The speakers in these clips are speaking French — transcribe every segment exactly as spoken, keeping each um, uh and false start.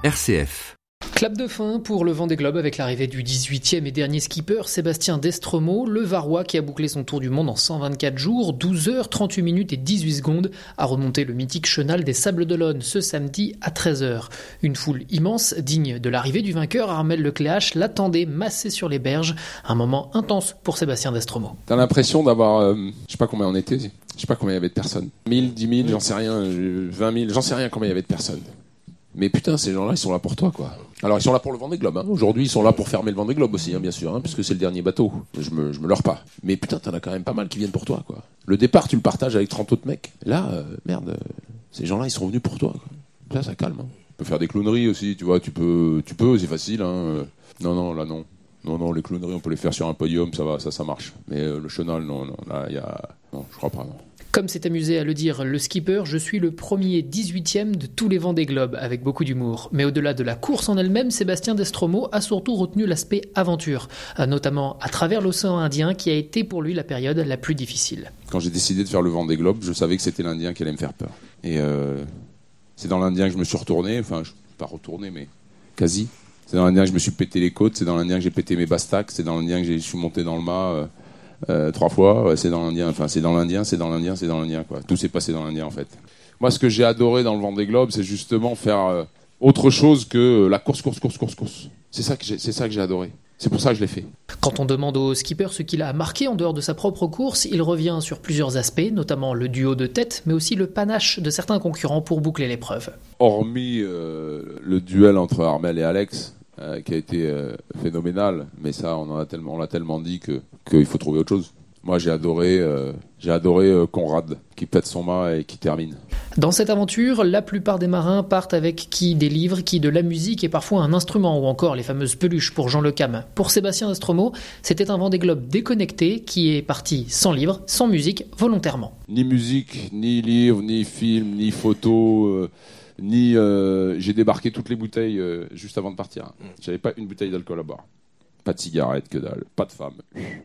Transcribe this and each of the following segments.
R C F. Clap de fin pour le Vendée Globe avec l'arrivée du dix-huitième et dernier skipper Sébastien Destremaux, le Varois qui a bouclé son tour du monde en cent vingt-quatre jours, douze heures, trente-huit minutes et dix-huit secondes, a remonté le mythique chenal des Sables d'Olonne ce samedi à treize heures. Une foule immense, digne de l'arrivée du vainqueur, Armel Lecléache, l'attendait massé sur les berges. Un moment intense pour Sébastien Destremaux. T'as l'impression d'avoir, euh, je sais pas combien on était, je sais pas combien il y avait de personnes. mille, dix mille, j'en sais rien, vingt mille, j'en sais rien combien il y avait de personnes. Mais putain, ces gens-là, ils sont là pour toi, quoi. Alors, ils sont là pour le Vendée Globe, hein. Aujourd'hui, ils sont là pour fermer le Vendée Globe aussi, hein, bien sûr, hein, puisque c'est le dernier bateau. Je me, je me leurre pas. Mais putain, t'en as quand même pas mal qui viennent pour toi, quoi. Le départ, tu le partages avec trente autres mecs. Là, euh, merde, euh, ces gens-là, ils sont venus pour toi, quoi. Là, ça calme, hein. Tu peux faire des clowneries aussi, tu vois, tu peux, tu peux, c'est facile, hein. Non, non, là, non. Non, non, les clowneries, on peut les faire sur un podium, ça va, ça, ça marche. Mais euh, le chenal, non, non, là, il y a... Non, je crois pas, non. Comme s'est amusé à le dire le skipper, je suis le premier dix-huitième de tous les Vendée Globe, avec beaucoup d'humour. Mais au-delà de la course en elle-même, Sébastien Destremaux a surtout retenu l'aspect aventure, notamment à travers l'océan Indien, qui a été pour lui la période la plus difficile. Quand j'ai décidé de faire le Vendée Globe, je savais que c'était l'Indien qui allait me faire peur. Et euh, c'est dans l'Indien que je me suis retourné, enfin, je, pas retourné, mais quasi. C'est dans l'Indien que je me suis pété les côtes, c'est dans l'Indien que j'ai pété mes bastacs, c'est dans l'Indien que je suis monté dans le mât... Euh, Euh, trois fois, c'est dans l'Indien, enfin c'est dans l'Indien, c'est dans l'Indien, c'est dans l'Indien, quoi. Tout s'est passé dans l'Indien en fait. Moi, ce que j'ai adoré dans le Vendée Globe, c'est justement faire euh, autre chose que la course, course, course, course, course. C'est ça que j'ai, c'est ça que j'ai adoré. C'est pour ça que je l'ai fait. Quand on demande au skipper ce qu'il a marqué en dehors de sa propre course, il revient sur plusieurs aspects, notamment le duo de tête, mais aussi le panache de certains concurrents pour boucler l'épreuve. Hormis euh, le duel entre Armel et Alex, euh, qui a été euh, phénoménal, mais ça, on en a tellement, on l'a tellement dit que qu'il faut trouver autre chose. Moi, j'ai adoré, euh, j'ai adoré euh, Conrad, qui pète son mât et qui termine. Dans cette aventure, la plupart des marins partent avec qui des livres, qui de la musique et parfois un instrument, ou encore les fameuses peluches pour Jean Le Cam. Pour Sébastien Destremaux, c'était un Vendée Globe déconnecté qui est parti sans livres, sans musique, volontairement. Ni musique, ni livre, ni film, ni photo... Euh... Ni euh, j'ai débarqué toutes les bouteilles euh, juste avant de partir. J'avais pas une bouteille d'alcool à boire. Pas de cigarette, que dalle. Pas de femme.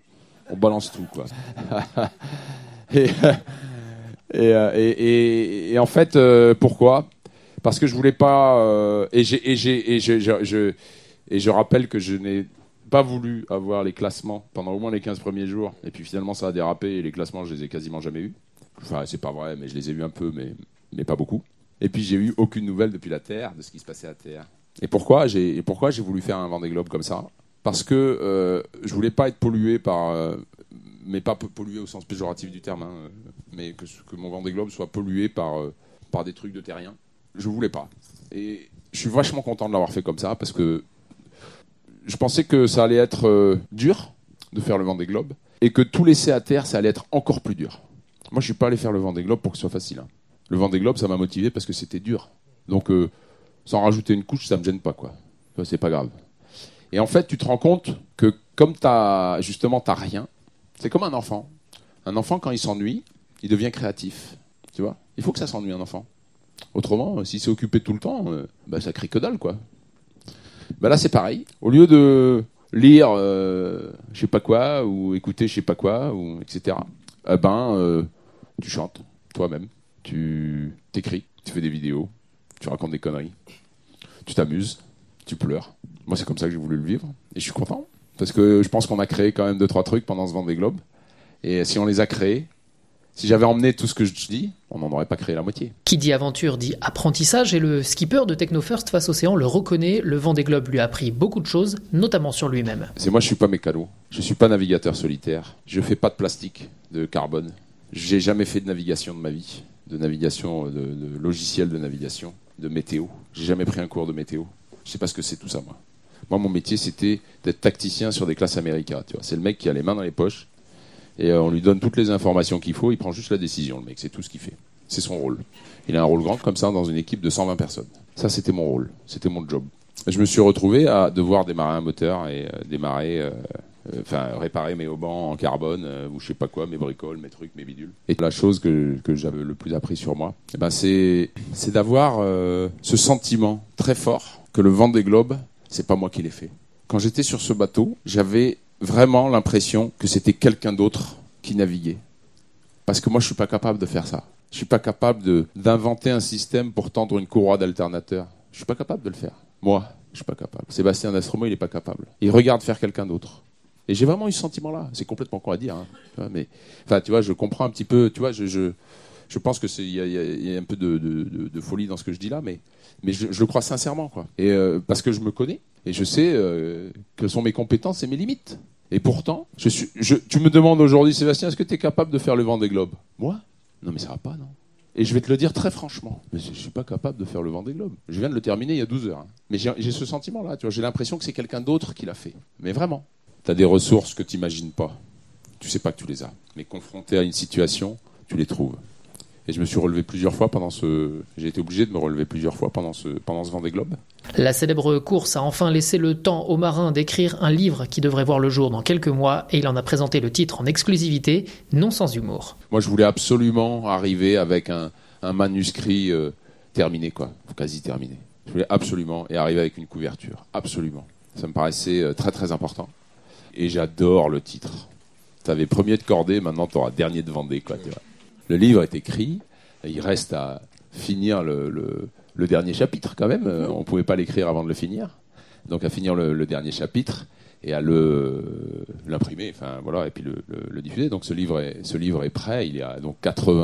On balance tout, quoi. et, et, et, et, et en fait, euh, pourquoi ? Parce que je voulais pas. Euh, et, j'ai, et, j'ai, et, je, je, je, et je rappelle que je n'ai pas voulu avoir les classements pendant au moins les quinze premiers jours. Et puis finalement, ça a dérapé et les classements, je les ai quasiment jamais eus. Enfin, c'est pas vrai, mais je les ai eus un peu, mais, mais pas beaucoup. Et puis j'ai eu aucune nouvelle depuis la Terre, de ce qui se passait à Terre. Et pourquoi j'ai, et pourquoi j'ai voulu faire un Vendée Globe comme ça ? Parce que euh, je voulais pas être pollué par, euh, mais pas pollué au sens péjoratif du terme, hein, mais que, que mon Vendée Globe soit pollué par, euh, par des trucs de terriens. Je voulais pas. Et je suis vachement content de l'avoir fait comme ça, parce que je pensais que ça allait être euh, dur de faire le Vendée Globe, et que tout laisser à terre, ça allait être encore plus dur. Moi, je suis pas allé faire le Vendée Globe pour que ce soit facile, hein. Le Vendée Globe, ça m'a motivé parce que c'était dur. Donc, euh, sans rajouter une couche, ça me gêne pas, quoi. C'est pas grave. Et en fait, tu te rends compte que comme t'as, justement, t'as rien, c'est comme un enfant. Un enfant, quand il s'ennuie, il devient créatif. Tu vois ? Il faut que ça s'ennuie, un enfant. Autrement, si c'est occupé tout le temps, euh, bah, ça crie que dalle, quoi. Bah là, c'est pareil. Au lieu de lire, euh, je sais pas quoi, ou écouter, je sais pas quoi, ou et cetera. Eh ben, euh, tu chantes toi-même. Tu t'écris, tu fais des vidéos, tu racontes des conneries, tu t'amuses, tu pleures. Moi, c'est comme ça que j'ai voulu le vivre. Et je suis content. Parce que je pense qu'on a créé quand même deux, trois trucs pendant ce Vendée Globe. Et si on les a créés, si j'avais emmené tout ce que je dis, on n'en aurait pas créé la moitié. Qui dit aventure dit apprentissage. Et le skipper de Technofirst Face Océan le reconnaît. Le Vendée Globe lui a appris beaucoup de choses, notamment sur lui-même. C'est moi, je suis pas mécano. Je suis pas navigateur solitaire. Je fais pas de plastique, de carbone. J'ai jamais fait de navigation de ma vie. de navigation, de, de logiciel de navigation, de météo. J'ai jamais pris un cours de météo. Je sais pas ce que c'est tout ça, moi. Moi, mon métier, c'était d'être tacticien sur des classes America. Tu vois, c'est le mec qui a les mains dans les poches et euh, on lui donne toutes les informations qu'il faut. Il prend juste la décision, le mec. C'est tout ce qu'il fait. C'est son rôle. Il a un rôle grand comme ça dans une équipe de cent vingt personnes. Ça, c'était mon rôle. C'était mon job. Je me suis retrouvé à devoir démarrer un moteur et euh, démarrer... Euh, enfin euh, réparer mes haubans en carbone euh, ou je sais pas quoi, mes bricoles, mes trucs, mes bidules. Et la chose que, que j'avais le plus appris sur moi, eh ben c'est, c'est d'avoir euh, ce sentiment très fort que le Vendée Globe, c'est pas moi qui l'ai fait. Quand j'étais sur ce bateau, j'avais vraiment l'impression que c'était quelqu'un d'autre qui naviguait. Parce que moi, je suis pas capable de faire ça. Je suis pas capable de, d'inventer un système pour tendre une courroie d'alternateur. Je suis pas capable de le faire. Moi, je suis pas capable. Sébastien Destromeaux, il est pas capable. Il regarde faire quelqu'un d'autre. Et j'ai vraiment eu ce sentiment-là. C'est complètement con à dire, hein. Mais, enfin, tu vois, je comprends un petit peu. Tu vois, je, je, je pense que c'est, il y, y, y a un peu de, de, de, de folie dans ce que je dis là, mais, mais je, je le crois sincèrement, quoi. Et euh, parce que je me connais et je sais euh, quelles sont mes compétences et mes limites. Et pourtant, je suis, je, tu me demandes aujourd'hui, Sébastien, est-ce que tu es capable de faire le Vendée Globe ? Moi ? Non, mais ça va pas, non. Et je vais te le dire très franchement, mais je ne suis pas capable de faire le Vendée Globe. Je viens de le terminer il y a douze heures. Hein. Mais j'ai, j'ai ce sentiment-là, tu vois, j'ai l'impression que c'est quelqu'un d'autre qui l'a fait. Mais vraiment. Tu as des ressources que tu n'imagines pas. Tu ne sais pas que tu les as. Mais confronté à une situation, tu les trouves. Et je me suis relevé plusieurs fois pendant ce... J'ai été obligé de me relever plusieurs fois pendant ce, pendant ce Vendée Globe. La célèbre course a enfin laissé le temps aux marins d'écrire un livre qui devrait voir le jour dans quelques mois, et il en a présenté le titre en exclusivité, non sans humour. Moi, je voulais absolument arriver avec un, un manuscrit euh, terminé, quoi, quasi terminé. Je voulais absolument, et arriver avec une couverture, absolument. Ça me paraissait euh, très très important. Et j'adore le titre. Tu avais premier de cordée, maintenant tu auras dernier de Vendée, quoi, tu vois. Le livre est écrit, il reste à finir le, le, le dernier chapitre quand même. On ne pouvait pas l'écrire avant de le finir. Donc à finir le, le dernier chapitre et à le, l'imprimer, enfin voilà, et puis le, le, le diffuser. Donc ce livre est, ce livre est prêt, il est à donc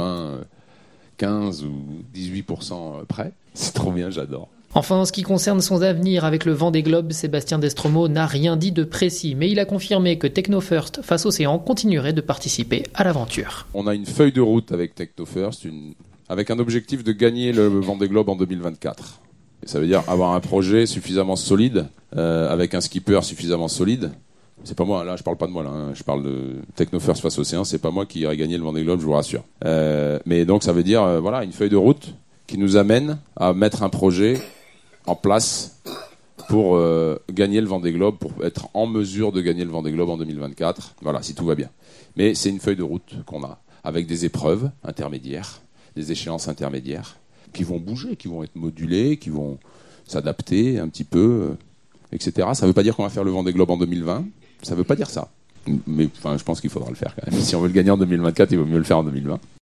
quatre-vingt-quinze ou dix-huit pour cent prêt. C'est trop bien, j'adore. Enfin, en ce qui concerne son avenir avec le Vendée Globe, Sébastien Destromeaux n'a rien dit de précis, mais il a confirmé que TechnoFirst Face Océan continuerait de participer à l'aventure. On a une feuille de route avec TechnoFirst, une... avec un objectif de gagner le Vendée Globe en deux mille vingt-quatre. Et ça veut dire avoir un projet suffisamment solide, euh, avec un skipper suffisamment solide. C'est pas moi, là je parle pas de moi, là, hein. Je parle de TechnoFirst Face Océan, c'est pas moi qui irai gagner le Vendée Globe, je vous rassure. Euh, mais donc ça veut dire euh, voilà, une feuille de route qui nous amène à mettre un projet en place pour euh, gagner le Vendée Globe, pour être en mesure de gagner le Vendée Globe en deux mille vingt-quatre. Voilà, si tout va bien. Mais c'est une feuille de route qu'on a, avec des épreuves intermédiaires, des échéances intermédiaires, qui vont bouger, qui vont être modulées, qui vont s'adapter un petit peu, euh, et cetera. Ça ne veut pas dire qu'on va faire le Vendée Globe en deux mille vingt, ça ne veut pas dire ça. Mais enfin, je pense qu'il faudra le faire quand même. Si on veut le gagner en deux mille vingt-quatre, il vaut mieux le faire en deux mille vingt.